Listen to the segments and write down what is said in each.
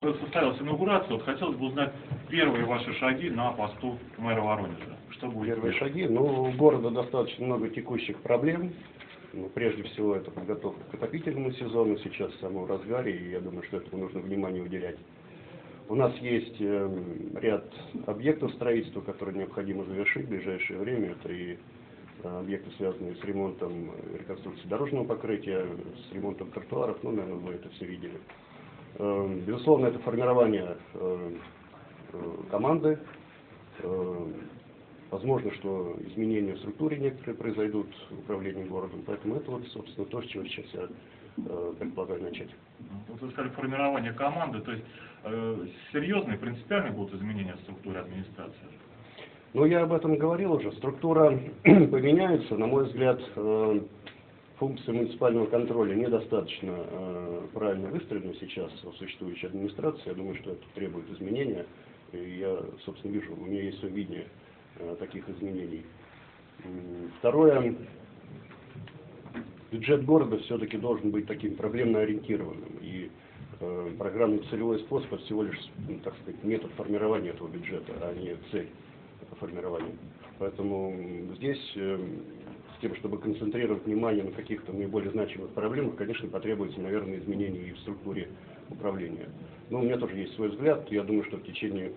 Состоялась инаугурация, вот хотелось бы узнать первые ваши шаги на посту мэра Воронежа. Что будет? Первые шаги? Ну, у города достаточно много текущих проблем. Ну, прежде всего, это подготовка к отопительному сезону, сейчас в самом разгаре, и я думаю, что этому нужно внимание уделять. У нас есть ряд объектов строительства, которые необходимо завершить в ближайшее время. Это и объекты, связанные с ремонтом, реконструкцией дорожного покрытия, с ремонтом тротуаров, ну, наверное, вы это все видели. Безусловно, это формирование команды. Возможно, что изменения в структуре некоторые произойдут в управлении городом. Поэтому это вот, собственно, то, с чего сейчас я предполагаю начать. Вот вы сказали формирование команды, то есть серьезные, принципиальные будут изменения в структуре администрации? Ну, я об этом говорил уже. Структура поменяется. На мой взгляд, функции муниципального контроля недостаточно правильно выстроены сейчас в существующей администрации. Я думаю, что это требует изменения. И я, собственно, вижу, у меня есть свое видение таких изменений. Второе, бюджет города все-таки должен быть таким проблемно ориентированным. И программно-целевой способ это всего лишь, так сказать, метод формирования этого бюджета, а не цель формирования. Поэтому здесь, с тем, чтобы концентрировать внимание на каких-то наиболее значимых проблемах, конечно, потребуется, наверное, изменения и в структуре управления. Но у меня тоже есть свой взгляд. Я думаю, что в течение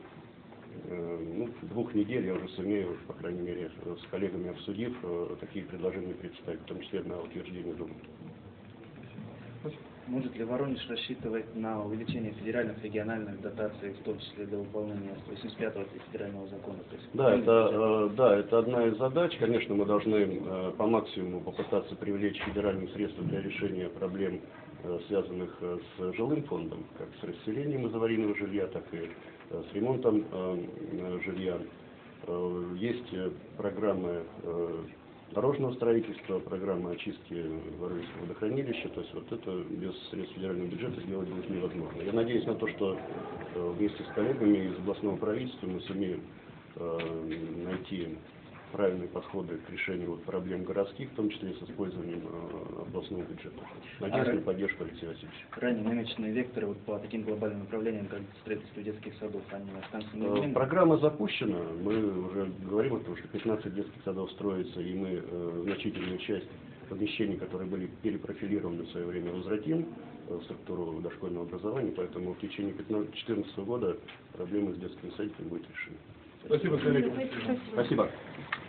2 недель я уже сумею, по крайней мере, с коллегами обсудив, такие предложения представить, в том числе на утверждение Думы. Может ли Воронеж рассчитывать на увеличение федеральных, региональных дотаций, в том числе для выполнения 85-го федерального закона? Да, это одна из задач. Конечно, мы должны по максимуму попытаться привлечь федеральные средства для решения проблем, связанных с жилым фондом, как с расселением из аварийного жилья, так и с ремонтом жилья. Есть программы дорожного строительства, программа очистки Воронежского водохранилища, то есть вот это без средств федерального бюджета сделать будет невозможно. Я надеюсь на то, что вместе с коллегами из областного правительства мы сумеем найти правильные подходы к решению вот проблем городских, в том числе и с использованием областного бюджета. Надеюсь на поддержку Алексея Васильевича. Ранее намеченные векторы вот по таким глобальным направлениям, как строительство детских садов, они останутся неизменными? Программа запущена. Мы уже говорим о том, что 15 детских садов строится, и мы значительную часть помещений, которые были перепрофилированы в свое время, возвратим в структуру дошкольного образования, поэтому в течение 2014 года проблема с детскими садиками будет решена. Спасибо, коллеги. Спасибо.